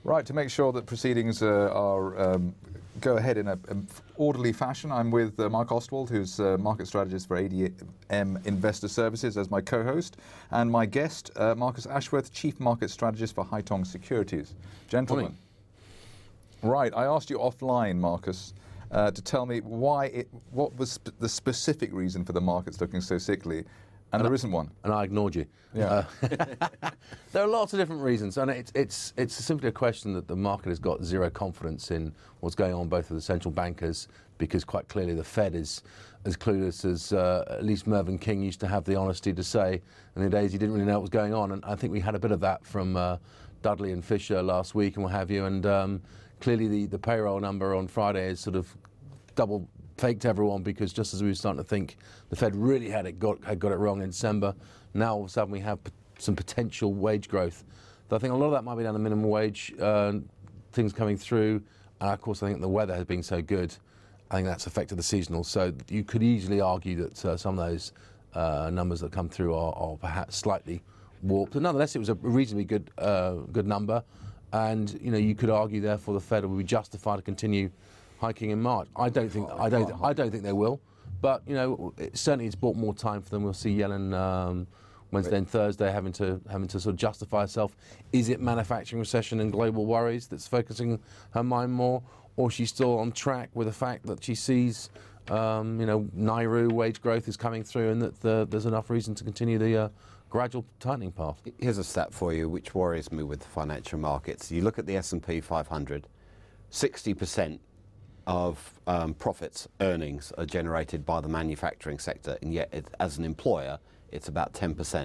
Right, to make sure that proceedings go ahead in an orderly fashion, I'm with Mark Ostwald, who's market strategist for ADM Investor Services, as my co-host, and my guest, Marcus Ashworth, chief market strategist for Haitong Securities. Gentlemen. Right, I asked you offline, Marcus, to tell me what was the specific reason for the markets looking so sickly. And there isn't one. And I ignored you. Yeah. There are lots of different reasons, and it's simply a question that the market has got zero confidence in what's going on, both with the central bankers, because quite clearly the Fed is as clueless as at least Mervyn King used to have the honesty to say in the days he didn't really know what was going on. And I think we had a bit of that from Dudley and Fisher last week and what have you. And clearly the payroll number on Friday is sort of double faked everyone, because just as we were starting to think the Fed really had got it wrong in December, now all of a sudden we have some potential wage growth. But I think a lot of that might be down to minimum wage, things coming through, and of course I think the weather has been so good, I think that's affected the seasonal. So you could easily argue that some of those numbers that come through are perhaps slightly warped. But nonetheless, it was a reasonably good number, and you could argue therefore the Fed will be justified to continue hiking in March. I don't think they will, but certainly it's bought more time for them. We'll see Yellen Wednesday and Thursday having to sort of justify herself. Is it manufacturing recession and global worries that's focusing her mind more, or she's still on track with the fact that she sees Nauru wage growth is coming through, and that there's enough reason to continue the gradual tightening path? Here's a stat for you which worries me with the financial markets. You look at the S&P 500, 60% of profits, earnings are generated by the manufacturing sector, and yet as an employer it's about 10%.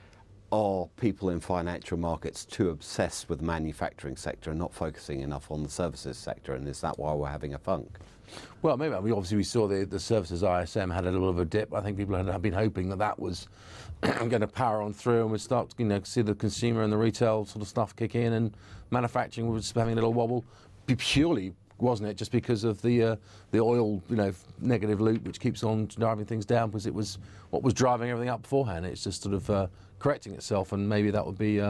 Are people in financial markets too obsessed with the manufacturing sector and not focusing enough on the services sector, and is that why we're having a funk? Well, maybe. We saw the services ISM had a little bit of a dip. I think people have been hoping that was going to power on through, and we'd start see the consumer and the retail sort of stuff kick in, and manufacturing was having a little wobble, purely, wasn't it, just because of the oil, negative loop, which keeps on driving things down, because it was what was driving everything up beforehand. It's just sort of correcting itself, and maybe that would be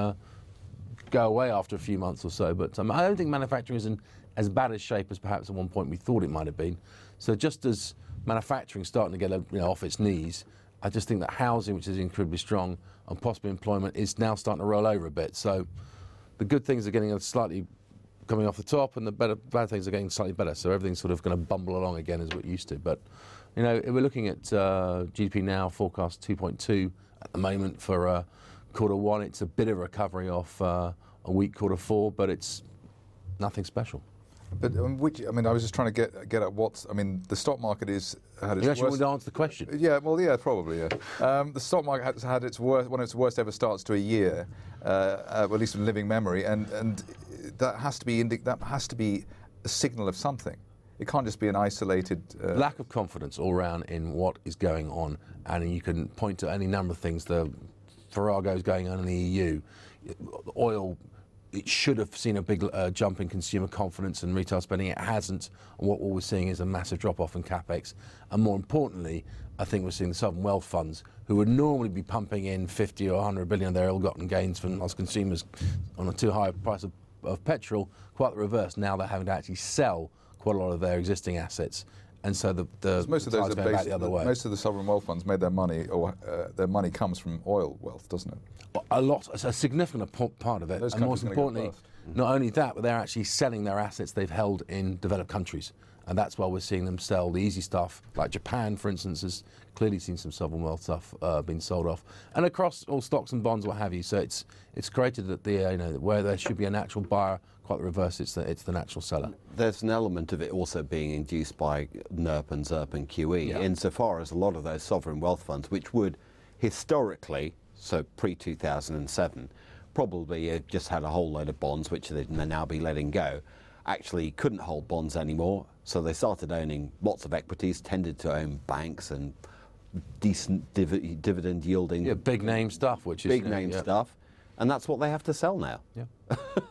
go away after a few months or so. But I don't think manufacturing is in as bad a shape as perhaps at one point we thought it might have been. So just as manufacturing starting to get off its knees, I just think that housing, which is incredibly strong, and possibly employment, is now starting to roll over a bit. So the good things are getting slightly coming off the top, and the bad things are getting slightly better. So everything's sort of going to bumble along again as what it used to. But we're looking at GDP now forecast 2.2 at the moment for quarter one. It's a bit of a recovery off a weak quarter four, but it's nothing special. But I was just trying to get at the stock market had its you actually worst. want to answer the question? Yeah, well, yeah, probably, yeah. The stock market has had its worst, one of its worst ever starts to a year, at least in living memory, and that has to be a signal of something. It can't just be an isolated lack of confidence all around in what is going on, and you can point to any number of things. The farragos going on in the EU, oil. It should have seen a big jump in consumer confidence and retail spending. It hasn't. And what we're seeing is a massive drop-off in capex. And more importantly, I think we're seeing the sovereign wealth funds, who would normally be pumping in 50 or 100 billion of their ill-gotten gains from us consumers on a too high price of petrol, quite the reverse. Now they're having to actually sell quite a lot of their existing assets. And so most of those are based, the other way. Most of the sovereign wealth funds made their money, or their money comes from oil wealth, doesn't it? A significant part of it. Those and most importantly, not only that, but they're actually selling their assets they've held in developed countries. And that's why we're seeing them sell the easy stuff. Like Japan, for instance, has clearly seen some sovereign wealth stuff being sold off. And across all stocks and bonds, what have you. So it's created that where there should be a natural buyer, quite the reverse, it's the natural seller. There's an element of it also being induced by NERP and ZERP and QE, insofar as a lot of those sovereign wealth funds, which would historically, so pre-2007, probably just had a whole load of bonds, which they may now be letting go, actually couldn't hold bonds anymore. So they started owning lots of equities, tended to own banks and decent dividend yielding. Yeah, big name stuff, which is big name stuff, and that's what they have to sell now. Yeah.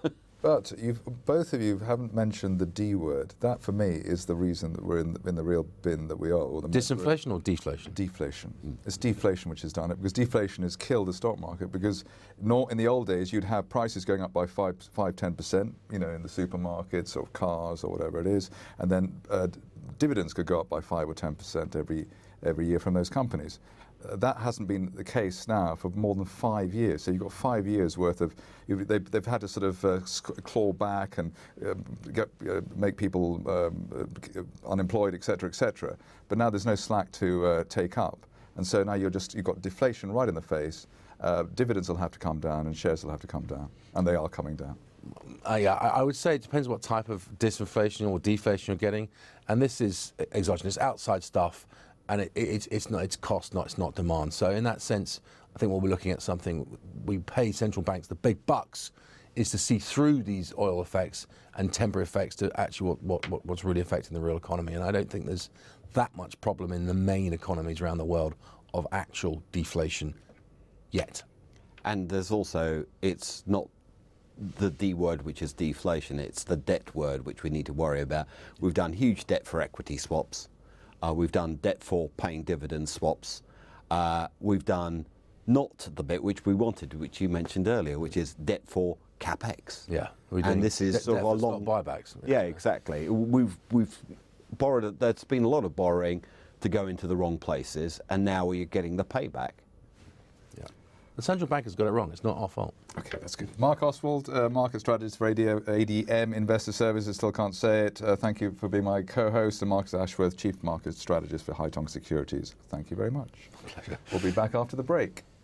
But both of you haven't mentioned the D word. That, for me, is the reason that we're in the real bin that we are. Or Disinflation or deflation? Deflation. It's deflation which has done it, because deflation has killed the stock market. Because in the old days, you'd have prices going up by 5-10%, in the supermarkets or cars or whatever it is, and then dividends could go up by 5 or 10% every year from those companies. That hasn't been the case now for more than 5 years. So you've got 5 years worth of. They've had to sort of claw back and make people unemployed, etc., etc. But now there's no slack to take up, and so now you've got deflation right in the face. Dividends will have to come down, and shares will have to come down, and they are coming down. I would say it depends what type of disinflation or deflation you're getting, and this is exogenous, outside stuff. And it's cost, it's not demand. So in that sense, I think what we're looking at something we pay central banks the big bucks is to see through these oil effects and temporary effects to actually what's really affecting the real economy. And I don't think there's that much problem in the main economies around the world of actual deflation yet. And there's also, it's not the D word, which is deflation, it's the debt word, which we need to worry about. We've done huge debt for equity swaps. We've done debt for paying dividend swaps. We've done not the bit which we wanted, which you mentioned earlier, which is debt for capex. Yeah, and this is sort of a long buybacks. Yeah, exactly. We've borrowed. There's been a lot of borrowing to go into the wrong places, and now we're getting the payback. Yeah, the central bank has got it wrong. It's not our fault. Okay, that's good. Mark Ostwald, market strategist for ADM Investor Services, still can't say it. Thank you for being my co-host, and Marcus Ashworth, chief market strategist for Haitong Securities. Thank you very much. Pleasure. We'll be back after the break.